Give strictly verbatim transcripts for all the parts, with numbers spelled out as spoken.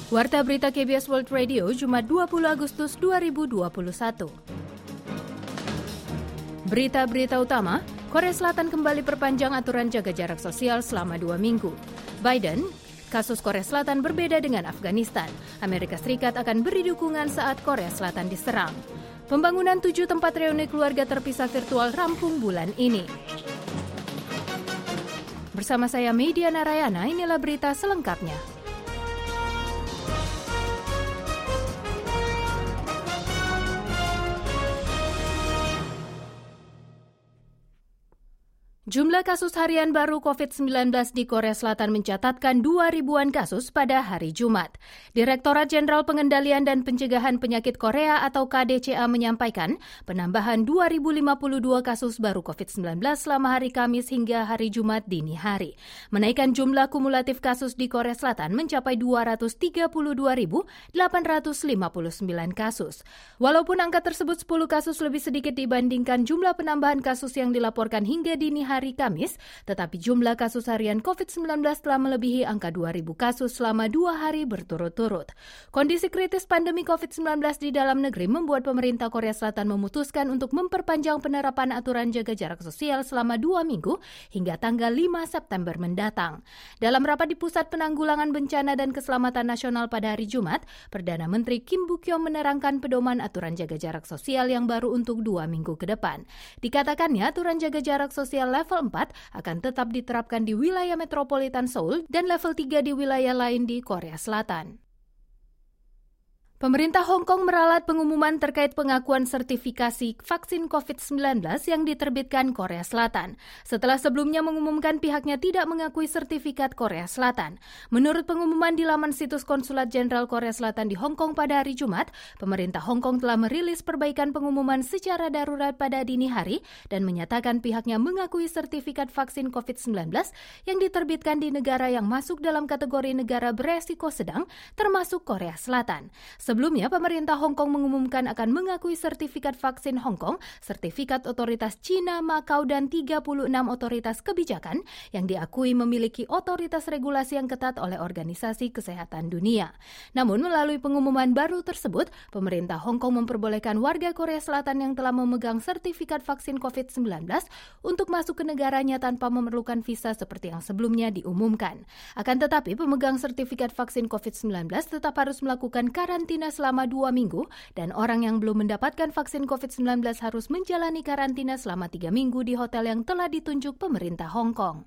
Warta Berita K B S World Radio, Jumat dua puluh Agustus dua ribu dua puluh satu. Berita-berita utama, Korea Selatan kembali perpanjang aturan jaga jarak sosial selama dua minggu. Biden, kasus Korea Selatan berbeda dengan Afghanistan. Amerika Serikat akan beri dukungan saat Korea Selatan diserang. Pembangunan tujuh tempat reuni keluarga terpisah virtual rampung bulan ini. Bersama saya Media Narayana, inilah berita selengkapnya. Jumlah kasus harian baru covid sembilan belas di Korea Selatan mencatatkan dua ribuan kasus pada hari Jumat. Direktorat Jenderal Pengendalian dan Pencegahan Penyakit Korea atau K D C A menyampaikan penambahan dua ribu lima puluh dua kasus baru covid sembilan belas selama hari Kamis hingga hari Jumat dini hari. Menaikkan jumlah kumulatif kasus di Korea Selatan mencapai dua ratus tiga puluh dua ribu delapan ratus lima puluh sembilan kasus. Walaupun angka tersebut sepuluh kasus lebih sedikit dibandingkan jumlah penambahan kasus yang dilaporkan hingga dini hari hari Kamis, tetapi jumlah kasus harian covid sembilan belas telah melebihi angka dua ribu kasus selama dua hari berturut-turut. Kondisi kritis pandemi covid sembilan belas di dalam negeri membuat pemerintah Korea Selatan memutuskan untuk memperpanjang penerapan aturan jaga jarak sosial selama dua minggu hingga tanggal lima September mendatang. Dalam rapat di Pusat Penanggulangan Bencana dan Keselamatan Nasional pada hari Jumat, Perdana Menteri Kim Buk-yong menerangkan pedoman aturan jaga jarak sosial yang baru untuk dua minggu ke depan. Dikatakannya aturan jaga jarak sosial level empat akan tetap diterapkan di wilayah metropolitan Seoul dan level tiga di wilayah lain di Korea Selatan. Pemerintah Hong Kong meralat pengumuman terkait pengakuan sertifikasi vaksin covid sembilan belas yang diterbitkan Korea Selatan. Setelah sebelumnya mengumumkan pihaknya tidak mengakui sertifikat Korea Selatan. Menurut pengumuman di laman situs Konsulat Jenderal Korea Selatan di Hong Kong pada hari Jumat, pemerintah Hong Kong telah merilis perbaikan pengumuman secara darurat pada dini hari dan menyatakan pihaknya mengakui sertifikat vaksin covid sembilan belas yang diterbitkan di negara yang masuk dalam kategori negara beresiko sedang, termasuk Korea Selatan. Sebelumnya, pemerintah Hong Kong mengumumkan akan mengakui sertifikat vaksin Hong Kong, sertifikat otoritas Cina, Makau, dan tiga puluh enam otoritas kebijakan yang diakui memiliki otoritas regulasi yang ketat oleh Organisasi Kesehatan Dunia. Namun, melalui pengumuman baru tersebut, pemerintah Hong Kong memperbolehkan warga Korea Selatan yang telah memegang sertifikat vaksin covid sembilan belas untuk masuk ke negaranya tanpa memerlukan visa seperti yang sebelumnya diumumkan. Akan tetapi, pemegang sertifikat vaksin covid sembilan belas tetap harus melakukan karantina selama dua minggu dan orang yang belum mendapatkan vaksin covid sembilan belas harus menjalani karantina selama tiga minggu di hotel yang telah ditunjuk pemerintah Hong Kong.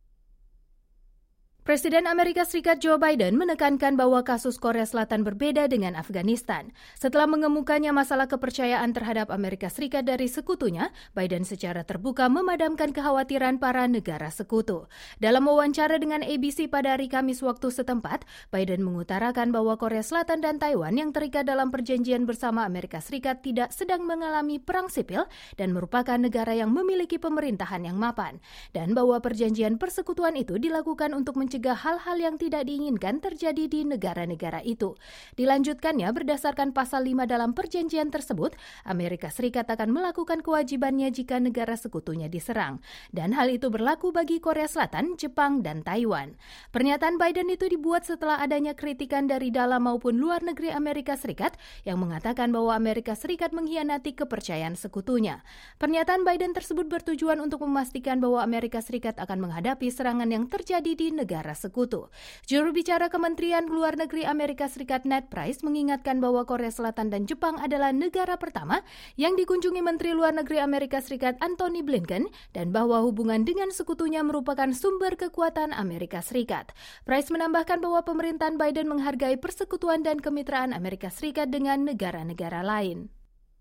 Presiden Amerika Serikat Joe Biden menekankan bahwa kasus Korea Selatan berbeda dengan Afghanistan. Setelah mengemukanya masalah kepercayaan terhadap Amerika Serikat dari sekutunya, Biden secara terbuka memadamkan kekhawatiran para negara sekutu. Dalam wawancara dengan A B C pada hari Kamis waktu setempat, Biden mengutarakan bahwa Korea Selatan dan Taiwan yang terikat dalam perjanjian bersama Amerika Serikat tidak sedang mengalami perang sipil dan merupakan negara yang memiliki pemerintahan yang mapan, dan bahwa perjanjian persekutuan itu dilakukan untuk mencegah hal-hal yang tidak diinginkan terjadi di negara-negara itu. Dilanjutkannya, berdasarkan pasal lima dalam perjanjian tersebut, Amerika Serikat akan melakukan kewajibannya jika negara sekutunya diserang. Dan hal itu berlaku bagi Korea Selatan, Jepang, dan Taiwan. Pernyataan Biden itu dibuat setelah adanya kritikan dari dalam maupun luar negeri Amerika Serikat yang mengatakan bahwa Amerika Serikat mengkhianati kepercayaan sekutunya. Pernyataan Biden tersebut bertujuan untuk memastikan bahwa Amerika Serikat akan menghadapi serangan yang terjadi di negara sekutu. Juru bicara Kementerian Luar Negeri Amerika Serikat Ned Price mengingatkan bahwa Korea Selatan dan Jepang adalah negara pertama yang dikunjungi Menteri Luar Negeri Amerika Serikat Antony Blinken dan bahwa hubungan dengan sekutunya merupakan sumber kekuatan Amerika Serikat. Price menambahkan bahwa pemerintahan Biden menghargai persekutuan dan kemitraan Amerika Serikat dengan negara-negara lain.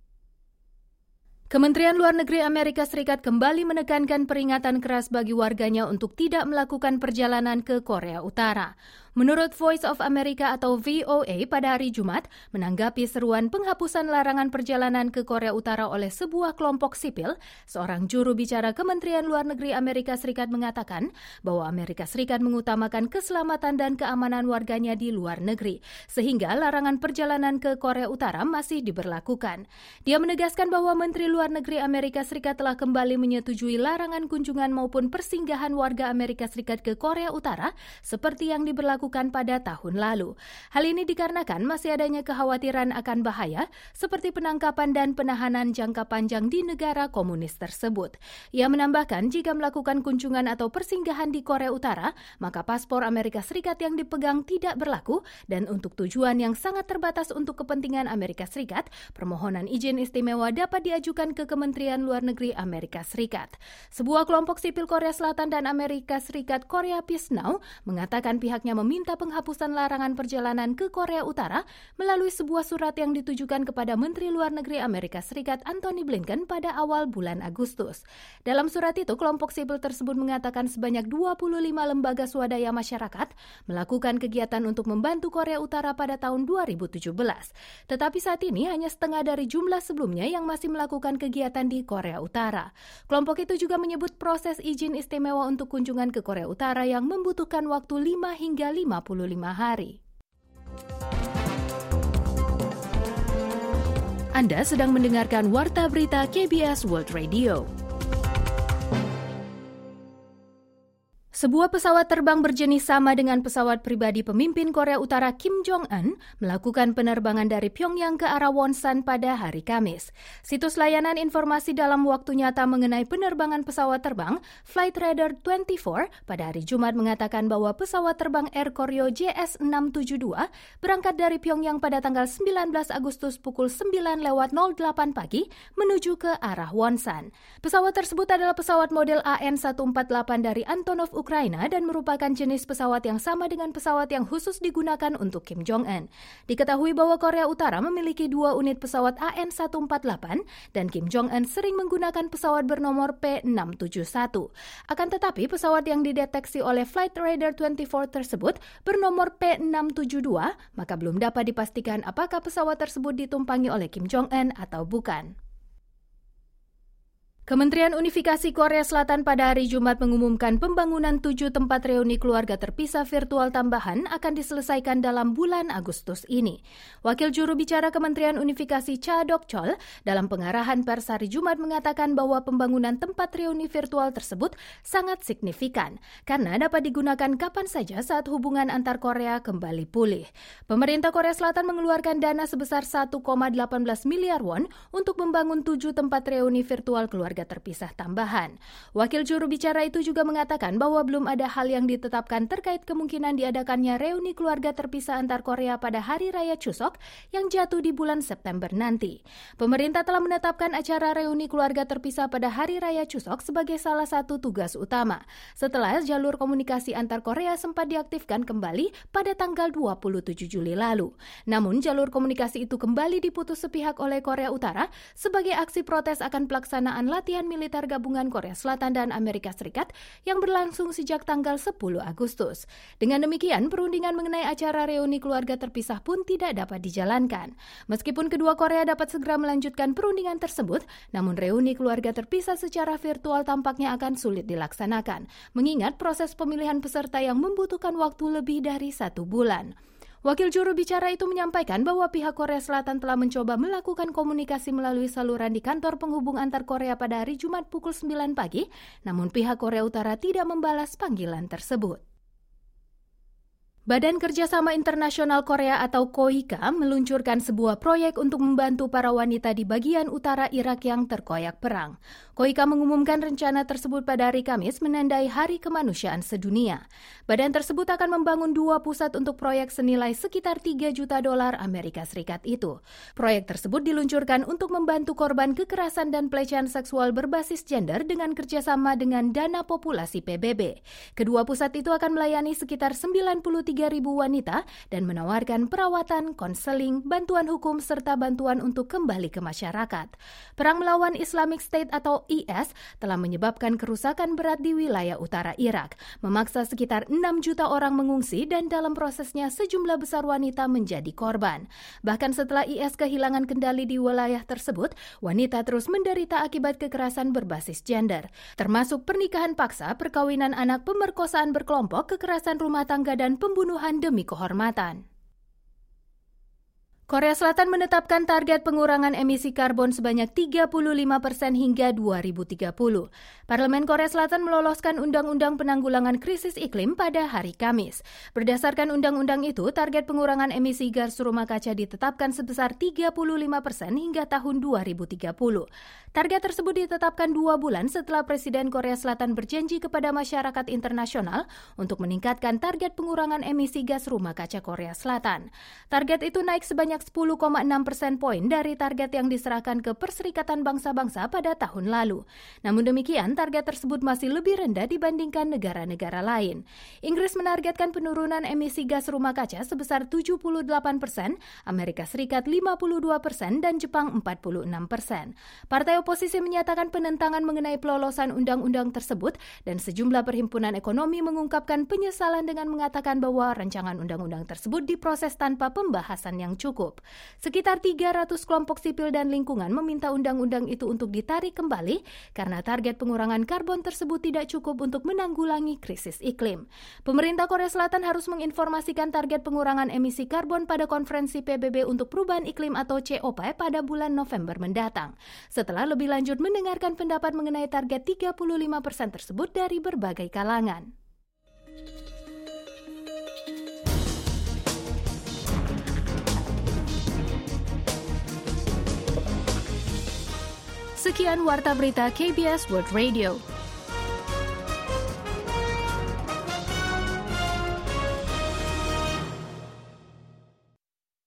Kementerian Luar Negeri Amerika Serikat kembali menekankan peringatan keras bagi warganya untuk tidak melakukan perjalanan ke Korea Utara. Menurut Voice of America atau V O A pada hari Jumat, menanggapi seruan penghapusan larangan perjalanan ke Korea Utara oleh sebuah kelompok sipil, seorang juru bicara Kementerian Luar Negeri Amerika Serikat mengatakan bahwa Amerika Serikat mengutamakan keselamatan dan keamanan warganya di luar negeri, sehingga larangan perjalanan ke Korea Utara masih diberlakukan. Dia menegaskan bahwa Menteri Luar Negeri Amerika Serikat telah kembali menyetujui larangan kunjungan maupun persinggahan warga Amerika Serikat ke Korea Utara seperti yang diberlakukan dilakukan pada tahun lalu. Hal ini dikarenakan masih adanya kekhawatiran akan bahaya seperti penangkapan dan penahanan jangka panjang di negara komunis tersebut. Ia menambahkan jika melakukan kunjungan atau persinggahan di Korea Utara, maka paspor Amerika Serikat yang dipegang tidak berlaku dan untuk tujuan yang sangat terbatas untuk kepentingan Amerika Serikat, permohonan izin istimewa dapat diajukan ke Kementerian Luar Negeri Amerika Serikat. Sebuah kelompok sipil Korea Selatan dan Amerika Serikat Korea Peace Now mengatakan pihaknya meminta penghapusan larangan perjalanan ke Korea Utara melalui sebuah surat yang ditujukan kepada Menteri Luar Negeri Amerika Serikat Antony Blinken pada awal bulan Agustus. Dalam surat itu, kelompok sipil tersebut mengatakan sebanyak dua puluh lima lembaga swadaya masyarakat melakukan kegiatan untuk membantu Korea Utara pada tahun dua ribu tujuh belas. Tetapi saat ini hanya setengah dari jumlah sebelumnya yang masih melakukan kegiatan di Korea Utara. Kelompok itu juga menyebut proses izin istimewa untuk kunjungan ke Korea Utara yang membutuhkan waktu lima hingga lima puluh lima hari. Anda sedang mendengarkan Warta Berita K B S World Radio. Sebuah pesawat terbang berjenis sama dengan pesawat pribadi pemimpin Korea Utara Kim Jong-un melakukan penerbangan dari Pyongyang ke arah Wonsan pada hari Kamis. Situs layanan informasi dalam waktu nyata mengenai penerbangan pesawat terbang Flight Radar dua puluh empat pada hari Jumat mengatakan bahwa pesawat terbang Air Koryo J S enam tujuh dua berangkat dari Pyongyang pada tanggal sembilan belas Agustus pukul sembilan lewat nol delapan pagi menuju ke arah Wonsan. Pesawat tersebut adalah pesawat model A N seratus empat puluh delapan dari Antonov Ukraina dan merupakan jenis pesawat yang sama dengan pesawat yang khusus digunakan untuk Kim Jong-un. Diketahui bahwa Korea Utara memiliki dua unit pesawat A N seratus empat puluh delapan dan Kim Jong-un sering menggunakan pesawat bernomor P enam tujuh satu. Akan tetapi pesawat yang dideteksi oleh Flight Radar dua puluh empat tersebut bernomor P enam tujuh dua, maka belum dapat dipastikan apakah pesawat tersebut ditumpangi oleh Kim Jong-un atau bukan. Kementerian Unifikasi Korea Selatan pada hari Jumat mengumumkan pembangunan tujuh tempat reuni keluarga terpisah virtual tambahan akan diselesaikan dalam bulan Agustus ini. Wakil juru bicara Kementerian Unifikasi Cha Dok-chol dalam pengarahan pers hari Jumat mengatakan bahwa pembangunan tempat reuni virtual tersebut sangat signifikan karena dapat digunakan kapan saja saat hubungan antar Korea kembali pulih. Pemerintah Korea Selatan mengeluarkan dana sebesar satu koma satu delapan miliar won untuk membangun tujuh tempat reuni virtual keluarga terpisah tambahan. Wakil juru bicara itu juga mengatakan bahwa belum ada hal yang ditetapkan terkait kemungkinan diadakannya reuni keluarga terpisah antar Korea pada Hari Raya Chuseok yang jatuh di bulan September nanti. Pemerintah telah menetapkan acara reuni keluarga terpisah pada Hari Raya Chuseok sebagai salah satu tugas utama, setelah jalur komunikasi antar Korea sempat diaktifkan kembali pada tanggal dua puluh tujuh Juli lalu. Namun jalur komunikasi itu kembali diputus sepihak oleh Korea Utara sebagai aksi protes akan pelaksanaan latihan latihan militer gabungan Korea Selatan dan Amerika Serikat yang berlangsung sejak tanggal sepuluh Agustus. Dengan demikian, perundingan mengenai acara reuni keluarga terpisah pun tidak dapat dijalankan. Meskipun kedua Korea dapat segera melanjutkan perundingan tersebut, namun reuni keluarga terpisah secara virtual tampaknya akan sulit dilaksanakan, mengingat proses pemilihan peserta yang membutuhkan waktu lebih dari satu bulan. Wakil juru bicara itu menyampaikan bahwa pihak Korea Selatan telah mencoba melakukan komunikasi melalui saluran di kantor penghubung antar Korea pada hari Jumat pukul sembilan pagi, namun pihak Korea Utara tidak membalas panggilan tersebut. Badan Kerjasama Internasional Korea atau KOIKA meluncurkan sebuah proyek untuk membantu para wanita di bagian utara Irak yang terkoyak perang. KOIKA mengumumkan rencana tersebut pada hari Kamis menandai Hari Kemanusiaan Sedunia. Badan tersebut akan membangun dua pusat untuk proyek senilai sekitar tiga juta dolar Amerika Serikat itu. Proyek tersebut diluncurkan untuk membantu korban kekerasan dan pelecehan seksual berbasis gender dengan kerjasama dengan Dana Populasi P B B. Kedua pusat itu akan melayani sekitar sembilan puluh tiga ribu wanita dan menawarkan perawatan, konseling, bantuan hukum, serta bantuan untuk kembali ke masyarakat. Perang melawan Islamic State atau I S telah menyebabkan kerusakan berat di wilayah utara Irak, memaksa sekitar enam juta orang mengungsi dan dalam prosesnya sejumlah besar wanita menjadi korban. Bahkan setelah I S kehilangan kendali di wilayah tersebut, wanita terus menderita akibat kekerasan berbasis gender, termasuk pernikahan paksa, perkawinan anak, pemerkosaan berkelompok, kekerasan rumah tangga, dan pembunuhan demi kehormatan. Korea Selatan menetapkan target pengurangan emisi karbon sebanyak tiga puluh lima persen hingga dua ribu tiga puluh. Parlemen Korea Selatan meloloskan Undang-Undang Penanggulangan Krisis Iklim pada hari Kamis. Berdasarkan undang-undang itu, target pengurangan emisi gas rumah kaca ditetapkan sebesar tiga puluh lima persen hingga tahun dua ribu tiga puluh. Target tersebut ditetapkan dua bulan setelah Presiden Korea Selatan berjanji kepada masyarakat internasional untuk meningkatkan target pengurangan emisi gas rumah kaca Korea Selatan. Target itu naik sebanyak sepuluh koma enam persen poin dari target yang diserahkan ke Perserikatan Bangsa-Bangsa pada tahun lalu. Namun demikian, target tersebut masih lebih rendah dibandingkan negara-negara lain. Inggris menargetkan penurunan emisi gas rumah kaca sebesar tujuh puluh delapan persen, Amerika Serikat lima puluh dua persen, dan Jepang empat puluh enam persen. Partai oposisi menyatakan penentangan mengenai pelolosan undang-undang tersebut dan sejumlah perhimpunan ekonomi mengungkapkan penyesalan dengan mengatakan bahwa rancangan undang-undang tersebut diproses tanpa pembahasan yang cukup. Sekitar tiga ratus kelompok sipil dan lingkungan meminta undang-undang itu untuk ditarik kembali karena target pengurangan karbon tersebut tidak cukup untuk menanggulangi krisis iklim. Pemerintah Korea Selatan harus menginformasikan target pengurangan emisi karbon pada konferensi P B B untuk perubahan iklim atau C O P pada bulan November mendatang. Setelah lebih lanjut mendengarkan pendapat mengenai target tiga puluh lima persen tersebut dari berbagai kalangan. Sekian Warta Berita K B S World Radio.